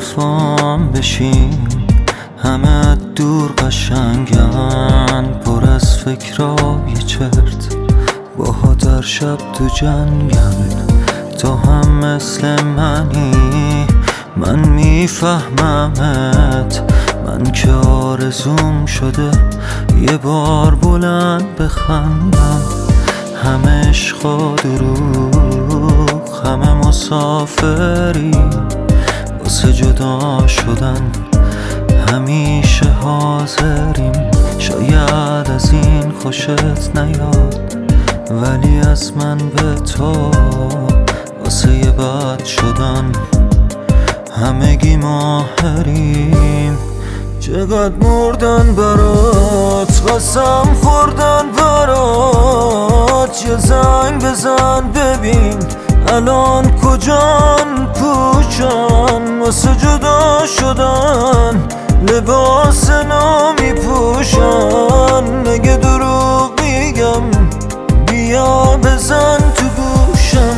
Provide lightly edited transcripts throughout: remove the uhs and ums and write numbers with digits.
حرفام بشین، همه دور قشنگن، پر از فکرای چرت، باها در شب تو جنگن. تو هم مثل منی، من میفهممت، من که آرزوم شده یه بار بلند بخندم. همه عشق و دروغ، همه مسافری واسه جدا شدن، همیشه حاضریم. شاید از این خوشت نیاد، ولی از من به تو واسه یه بد شدن همگی ماهریم. چقدر مردن برات، قسم خوردن برات، یه زنگ بزن ببین الان کجان، پوچان واسه جدا شدن، لباس نامی پوشن. اگه دروغ میگم بیا بزن تو گوشم.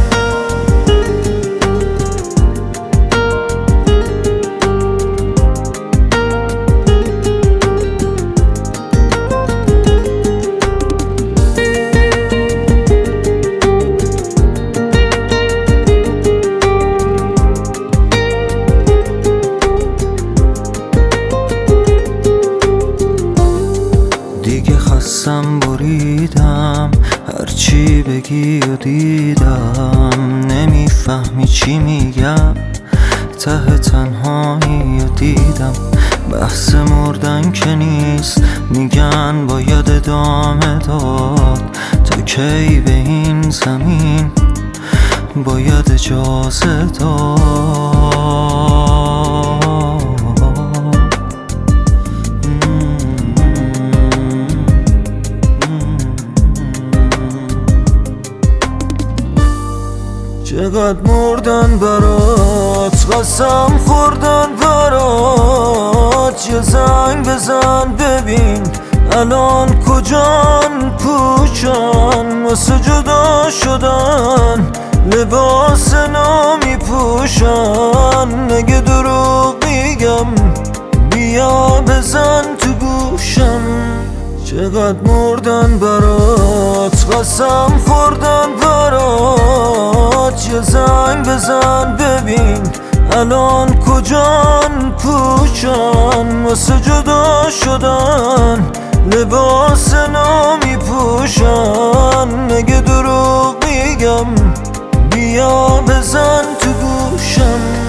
دیگه خستم بریدم، هرچی بگی و دیدم، نمیفهمی چی میگم، ته تنهایی و دیدم. بحث مردن که نیست، میگن باید ادامه داد، تا کی به این زمین باید اجازه داد. چقدر مردن برات، قسم خوردن برات، یه زنگ بزن ببین الان کجان، پوچان واسه جدا شدن، لباس نامی پوشن. اگه دروغ میگم بیا بزن تو گوشم. چقدر مردن برات، قسم خوردن برات، یه زنگ بزن ببین الان کجان، پوچان واسه جدا شدن، لباس نامی پوشن. اگه دروغ میگم بیا بزن تو گوشم.